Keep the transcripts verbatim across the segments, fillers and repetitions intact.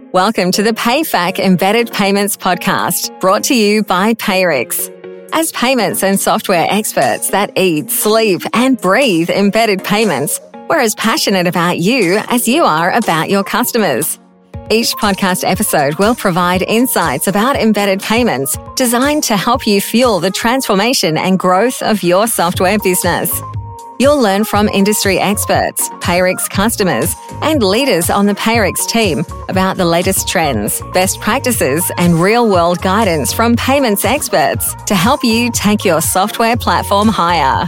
Welcome to the PayFac Embedded Payments podcast, brought to you by Payrix. As payments and software experts that eat, sleep, and breathe embedded payments, we're as passionate about you as you are about your customers. Each podcast episode will provide insights about embedded payments designed to help you fuel the transformation and growth of your software business. You'll learn from industry experts, Payrix customers, and leaders on the Payrix team about the latest trends, best practices, and real-world guidance from payments experts to help you take your software platform higher.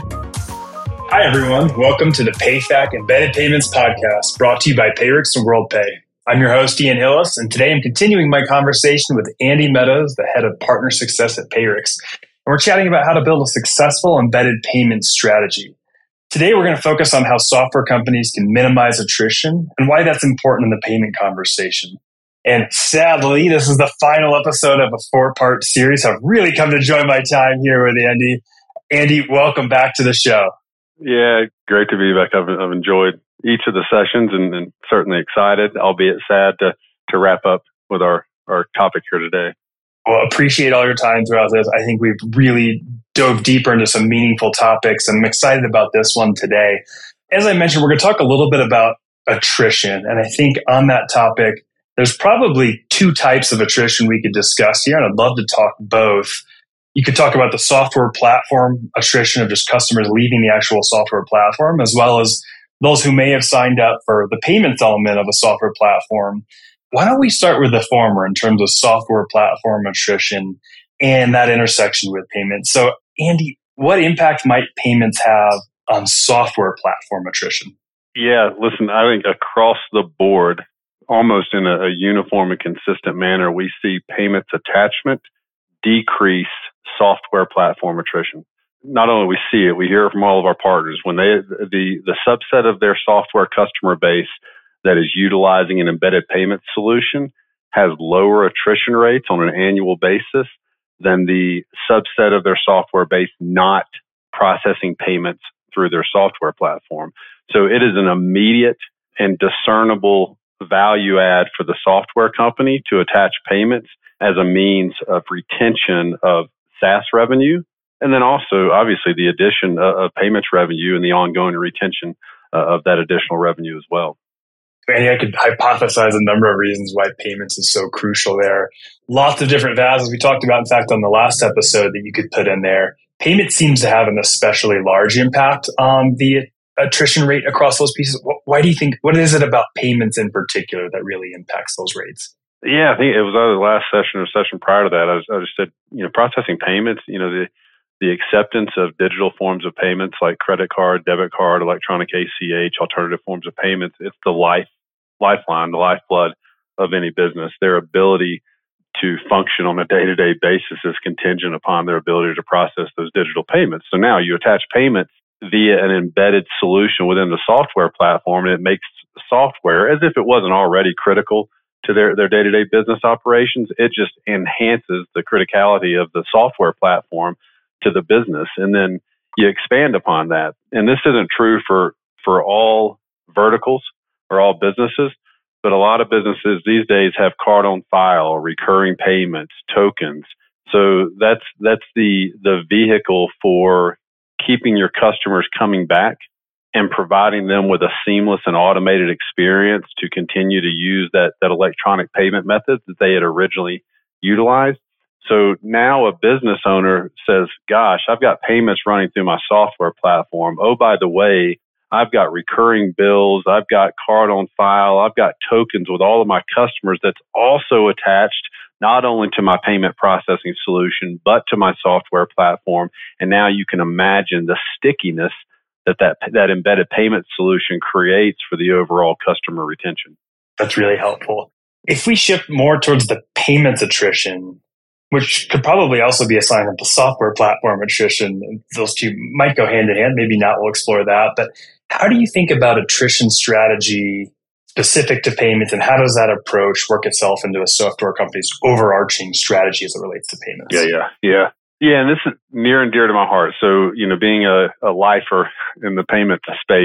Hi, everyone. Welcome to the PayFac Embedded Payments podcast, brought to you by Payrix and WorldPay. I'm your host, Ian Hillis, and today I'm continuing my conversation with Andy Meadows, the head of partner success at Payrix. And we're chatting about how to build a successful embedded payments strategy. Today, we're going to focus on how software companies can minimize attrition and why that's important in the payment conversation. And sadly, this is the final episode of a four-part series. I've really come to enjoy my time here with Andy. Andy, welcome back to the show. Yeah, great to be back. I've, I've enjoyed each of the sessions and, and certainly excited, albeit sad to, to wrap up with our, our topic here today. Well, appreciate all your time throughout this. I think we've really dove deeper into some meaningful topics, and I'm excited about this one today. As I mentioned, we're going to talk a little bit about attrition. And I think on that topic, there's probably two types of attrition we could discuss here, and I'd love to talk both. You could talk about the software platform attrition of just customers leaving the actual software platform, as well as those who may have signed up for the payments element of a software platform. Why don't we start with the former in terms of software platform attrition and that intersection with payments? So, Andy, what impact might payments have on software platform attrition? Yeah, listen, I think across the board, almost in a, a uniform and consistent manner, we see payments attachment decrease software platform attrition. Not only we see it, we hear it from all of our partners. When they the the subset of their software customer base that is utilizing an embedded payment solution has lower attrition rates on an annual basis than the subset of their software base not processing payments through their software platform. So it is an immediate and discernible value add for the software company to attach payments as a means of retention of SaaS revenue. And then also, obviously, the addition of payments revenue and the ongoing retention of that additional revenue as well. Andy, I could hypothesize a number of reasons why payments is so crucial there. Lots of different valves, as we talked about, in fact, on the last episode that you could put in there. Payment seems to have an especially large impact on the attrition rate across those pieces. Why do you think, what is it about payments in particular that really impacts those rates? Yeah, I think it was either the last session or session prior to that. I, was, I just said, you know, processing payments, you know, the the acceptance of digital forms of payments like credit card, debit card, electronic A C H, alternative forms of payments. It's the life, lifeline, the lifeblood of any business. Their ability to function on a day-to-day basis is contingent upon their ability to process those digital payments. So now you attach payments via an embedded solution within the software platform, and it makes software, as if it wasn't already critical to their, their day-to-day business operations, it just enhances the criticality of the software platform to the business. And then you expand upon that. And this isn't true for, for all verticals or all businesses, but a lot of businesses these days have card on file, recurring payments, tokens. So that's, that's the, the vehicle for keeping your customers coming back and providing them with a seamless and automated experience to continue to use that, that electronic payment method that they had originally utilized. So now a business owner says, gosh, I've got payments running through my software platform. Oh, by the way, I've got recurring bills. I've got card on file. I've got tokens with all of my customers that's also attached not only to my payment processing solution, but to my software platform. And now you can imagine the stickiness that that, that embedded payment solution creates for the overall customer retention. That's really helpful. If we shift more towards the payments attrition, which could probably also be a sign of the software platform attrition, those two might go hand in hand. Maybe not. We'll explore that. But how do you think about attrition strategy specific to payments, and how does that approach work itself into a software company's overarching strategy as it relates to payments? Yeah, yeah, yeah. Yeah, and this is near and dear to my heart. So, you know, being a, a lifer in the payment space,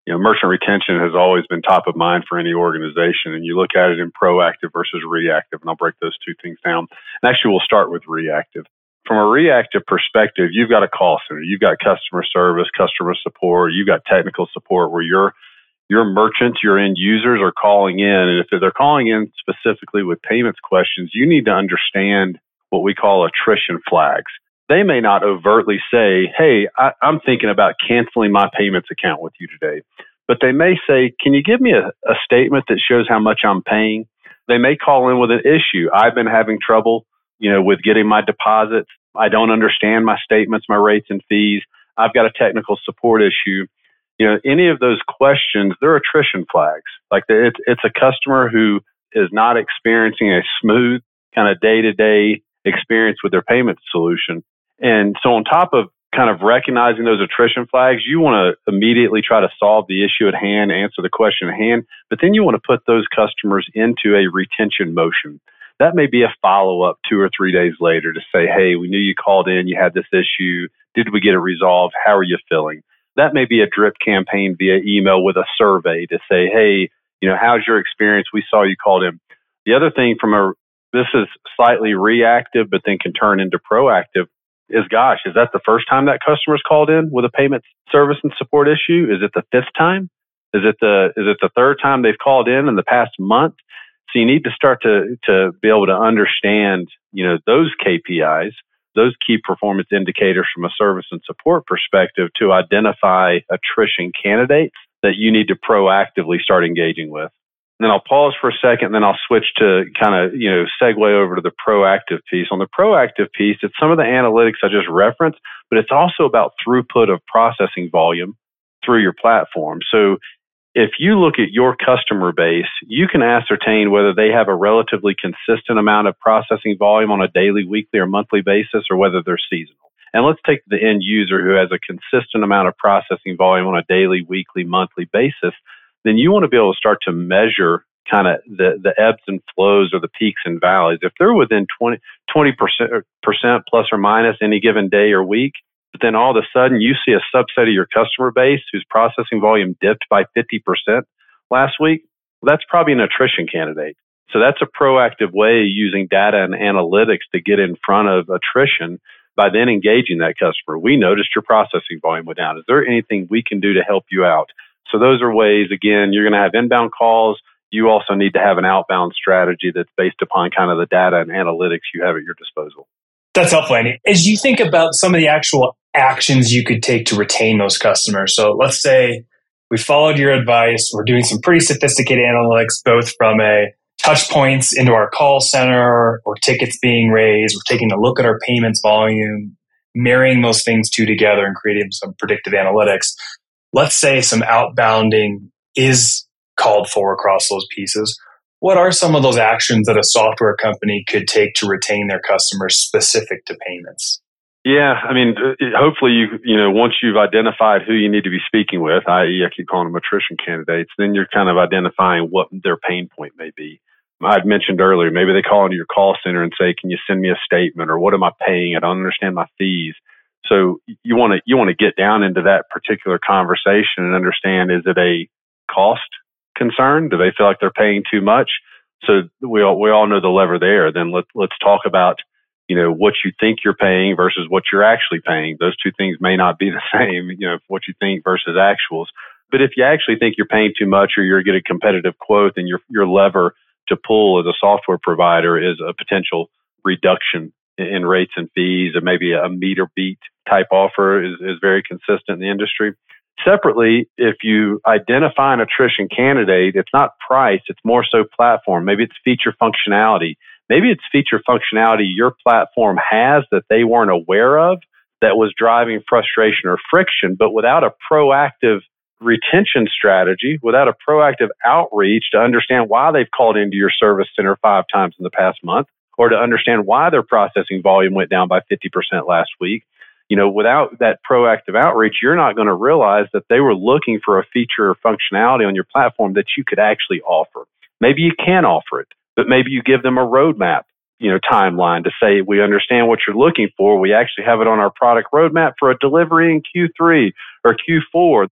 You know, merchant retention has always been top of mind for any organization, and you look at it in proactive versus reactive, and I'll break those two things down. And actually, we'll start with reactive. From a reactive perspective, you've got a call center, you've got customer service, customer support, you've got technical support where your your merchants, your end users are calling in, and if they're calling in specifically with payments questions, you need to understand what we call attrition flags. They may not overtly say, hey, I, I'm thinking about canceling my payments account with you today. But they may say, can you give me a, a statement that shows how much I'm paying? They may call in with an issue. I've been having trouble, you know, with getting my deposits. I don't understand my statements, my rates and fees. I've got a technical support issue. You know, any of those questions, they're attrition flags. Like the, it's, it's a customer who is not experiencing a smooth kind of day-to-day experience with their payment solution. And so on top of kind of recognizing those attrition flags, you want to immediately try to solve the issue at hand, answer the question at hand, but then you want to put those customers into a retention motion. That may be a follow-up two or three days later to say, hey, we knew you called in, you had this issue. Did we get it resolved? How are you feeling? That may be a drip campaign via email with a survey to say, hey, you know, how's your experience? We saw you called in. The other thing from a, this is slightly reactive, but then can turn into proactive, is, gosh, is that the first time that customer's called in with a payment service and support issue? Is it the fifth time? Is it the is it the third time they've called in in the past month? So you need to start to to be able to understand, you know, those K P Is, those key performance indicators from a service and support perspective to identify attrition candidates that you need to proactively start engaging with. And then I'll pause for a second, and then I'll switch to kind of, you know, segue over to the proactive piece. On the proactive piece, it's some of the analytics I just referenced, but it's also about throughput of processing volume through your platform. So if you look at your customer base, you can ascertain whether they have a relatively consistent amount of processing volume on a daily, weekly, or monthly basis, or whether they're seasonal. And let's take the end user who has a consistent amount of processing volume on a daily, weekly, monthly basis. Then you want to be able to start to measure kind of the, the ebbs and flows or the peaks and valleys. If they're within twenty percent plus or minus any given day or week, but then all of a sudden you see a subset of your customer base whose processing volume dipped by fifty percent last week, well, that's probably an attrition candidate. So that's a proactive way using data and analytics to get in front of attrition by then engaging that customer. We noticed your processing volume went down. Is there anything we can do to help you out? So those are ways, again, you're going to have inbound calls. You also need to have an outbound strategy that's based upon kind of the data and analytics you have at your disposal. That's helpful, Andy. As you think about some of the actual actions you could take to retain those customers. So let's say we followed your advice. We're doing some pretty sophisticated analytics, both from a touch points into our call center or tickets being raised. We're taking a look at our payments volume, marrying those things two together and creating some predictive analytics. Let's say some outbounding is called for across those pieces. What are some of those actions that a software company could take to retain their customers specific to payments? Yeah, I mean, hopefully, you you know, once you've identified who you need to be speaking with, that is, I keep calling them attrition candidates, then you're kind of identifying what their pain point may be. I'd mentioned earlier, maybe they call into your call center and say, can you send me a statement, or what am I paying? I don't understand my fees. So you want to you want to get down into that particular conversation and understand, is it a cost concern? Do they feel like they're paying too much? So we all we all know the lever there. Then let let's talk about, you know, what you think you're paying versus what you're actually paying. Those two things may not be the same, you know, what you think versus actuals. But if you actually think you're paying too much, or you're getting a competitive quote, then your your lever to pull as a software provider is a potential reduction in rates and fees, and maybe a meter beat type offer is, is very consistent in the industry. Separately, if you identify an attrition candidate, it's not price, it's more so platform. Maybe it's feature functionality. Maybe it's feature functionality your platform has that they weren't aware of that was driving frustration or friction, but without a proactive retention strategy, without a proactive outreach to understand why they've called into your service center five times in the past month, or to understand why their processing volume went down by fifty percent last week. You know, without that proactive outreach, you're not going to realize that they were looking for a feature or functionality on your platform that you could actually offer. Maybe you can offer it, but maybe you give them a roadmap, you know, timeline to say, we understand what you're looking for. We actually have it on our product roadmap for a delivery in Q three or Q four.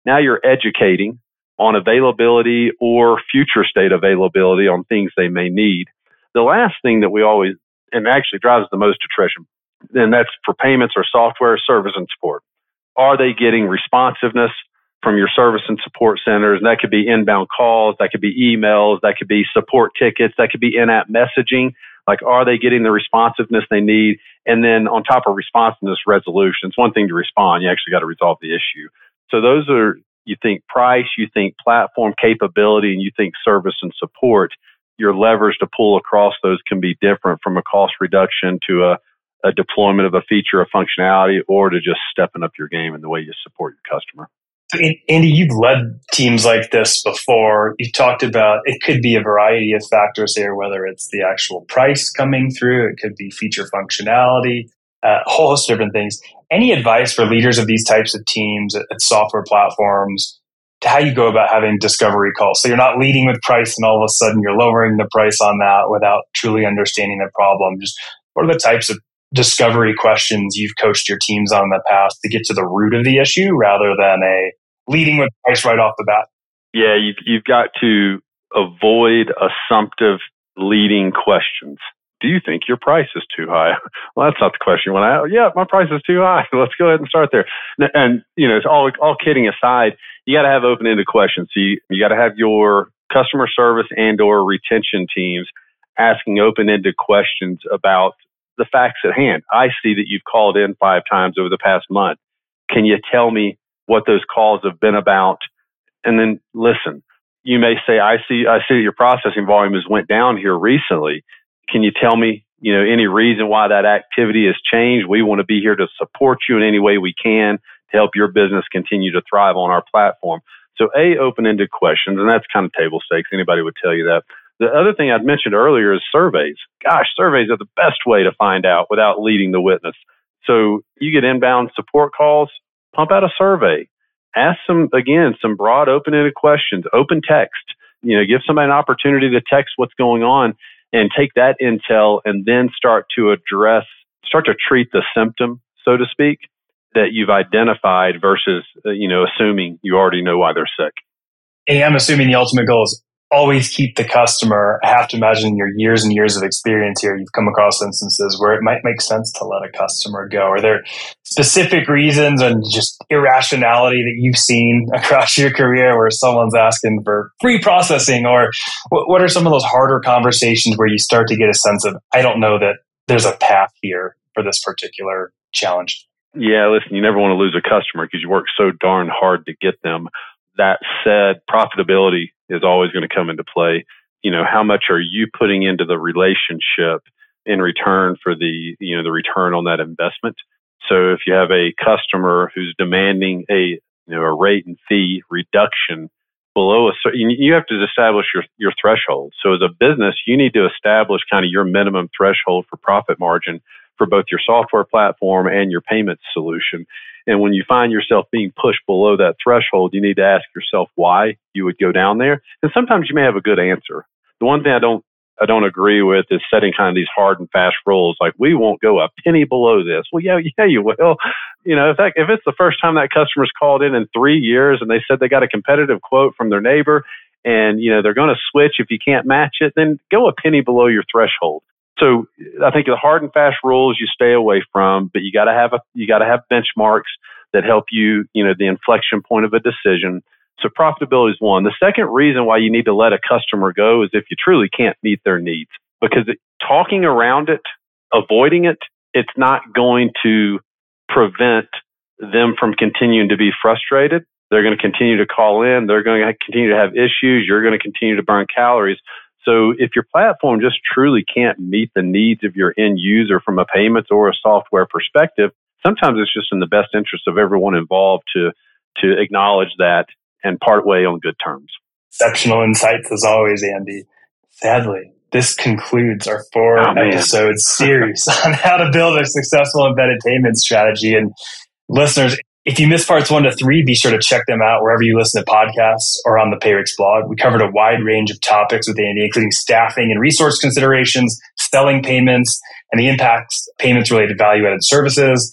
Now you're educating on availability or future state availability on things they may need. The last thing that we always, and actually drives the most attrition, and that's for payments or software, service and support. Are they getting responsiveness from your service and support centers? And that could be inbound calls, that could be emails, that could be support tickets, that could be in-app messaging. Like, are they getting the responsiveness they need? And then on top of responsiveness, resolution. It's one thing to respond. You actually got to resolve the issue. So those are, you think price, you think platform capability, and you think service and support. Your levers to pull across those can be different, from a cost reduction to a, a deployment of a feature or functionality, or to just stepping up your game in the way you support your customer. So, Andy, you've led teams like this before. You talked about it could be a variety of factors here, whether it's the actual price coming through, it could be feature functionality, a whole host of different things. Any advice for leaders of these types of teams at, at software platforms to how you go about having discovery calls? So you're not leading with price and all of a sudden you're lowering the price on that without truly understanding the problem. Just what are the types of discovery questions you've coached your teams on in the past to get to the root of the issue rather than a leading with price right off the bat? Yeah, you've, you've got to avoid assumptive leading questions. Do you think your price is too high? Well, that's not the question. When I, yeah, my price is too high. Let's go ahead and start there. And, and you know, it's all, all kidding aside, you got to have open-ended questions. So you, you got to have your customer service and or retention teams asking open-ended questions about the facts at hand. I see that you've called in five times over the past month. Can you tell me what those calls have been about? And then listen, you may say, I see, I see that your processing volume has went down here recently. Can you tell me, you know, any reason why that activity has changed? We want to be here to support you in any way we can to help your business continue to thrive on our platform. So A, open-ended questions, and that's kind of table stakes. Anybody would tell you that. The other thing I'd mentioned earlier is surveys. Gosh, surveys are the best way to find out without leading the witness. So you get inbound support calls, pump out a survey. Ask some, again, some broad open-ended questions, open text. You know, give somebody an opportunity to text what's going on and take that intel and then start to address, start to treat the symptom, so to speak, that you've identified versus, uh, you know, assuming you already know why they're sick. Hey, I'm assuming the ultimate goal is always keep the customer. I have to imagine in your years and years of experience here, you've come across instances where it might make sense to let a customer go. Are there specific reasons and just irrationality that you've seen across your career where someone's asking for free processing? Or what are some of those harder conversations where you start to get a sense of, I don't know that there's a path here for this particular challenge? Yeah, listen, you never want to lose a customer because you work so darn hard to get them. That said, profitability is always going to come into play. You know, how much are you putting into the relationship in return for the, you know, the return on that investment? So if you have a customer who's demanding a, you know, a rate and fee reduction below a certain, you have to establish your, your threshold. So as a business, you need to establish kind of your minimum threshold for profit margin for both your software platform and your payments solution. And when you find yourself being pushed below that threshold, you need to ask yourself why you would go down there. And sometimes you may have a good answer. The one thing I don't I don't agree with is setting kind of these hard and fast rules, like we won't go a penny below this. Well, yeah, yeah, you will. You know, if that, if it's the first time that customer's called in in three years and they said they got a competitive quote from their neighbor, and you know they're going to switch if you can't match it, then go a penny below your threshold. So I think the hard and fast rules you stay away from, but you got to have a you got to have benchmarks that help you, you know, the inflection point of a decision. So profitability is one. The second reason why you need to let a customer go is if you truly can't meet their needs, because it, talking around it, avoiding it, it's not going to prevent them from continuing to be frustrated. They're going to continue to call in. They're going to continue to have issues. You're going to continue to burn calories. So if your platform just truly can't meet the needs of your end user from a payments or a software perspective, sometimes it's just in the best interest of everyone involved to to acknowledge that and part way on good terms. Exceptional insights as always, Andy. Sadly, this concludes our four oh, episode series on how to build a successful embedded payment strategy. And listeners, if you missed parts one to three, be sure to check them out wherever you listen to podcasts or on the Payrix blog. We covered a wide range of topics with Andy, including staffing and resource considerations, selling payments, and the impacts payments-related value-added services,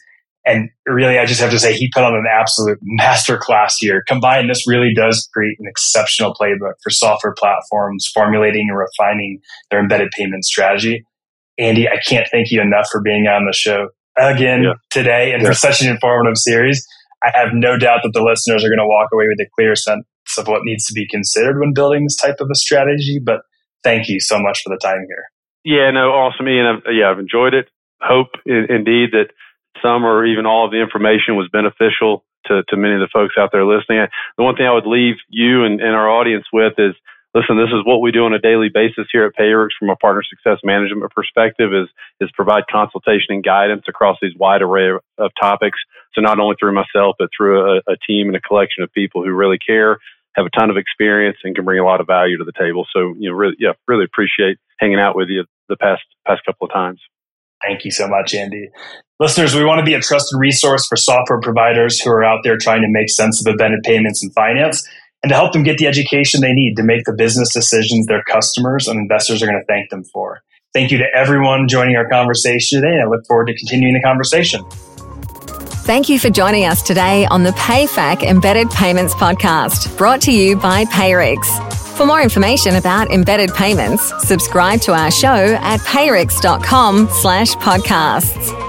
And really, I just have to say, he put on an absolute masterclass here. Combined, this really does create an exceptional playbook for software platforms formulating and refining their embedded payment strategy. Andy, I can't thank you enough for being on the show again yeah. today and yeah. for such an informative series. I have no doubt that the listeners are going to walk away with a clear sense of what needs to be considered when building this type of a strategy. But thank you so much for the time here. Yeah, no, awesome, Ian. I've, yeah, I've enjoyed it. Hope in, indeed that some or even all of the information was beneficial to, to many of the folks out there listening. The one thing I would leave you and, and our audience with is, listen, this is what we do on a daily basis here at Payrix from a partner success management perspective is, is provide consultation and guidance across these wide array of, of topics. So not only through myself, but through a, a team and a collection of people who really care, have a ton of experience, and can bring a lot of value to the table. So, you know, really, yeah, really appreciate hanging out with you the past past couple of times. Thank you so much, Andy. Listeners, we want to be a trusted resource for software providers who are out there trying to make sense of embedded payments and finance, and to help them get the education they need to make the business decisions their customers and investors are going to thank them for. Thank you to everyone joining our conversation today, and I look forward to continuing the conversation. Thank you for joining us today on the PayFac Embedded Payments Podcast, brought to you by Payrix. For more information about embedded payments, subscribe to our show at payrix dot com slash podcasts.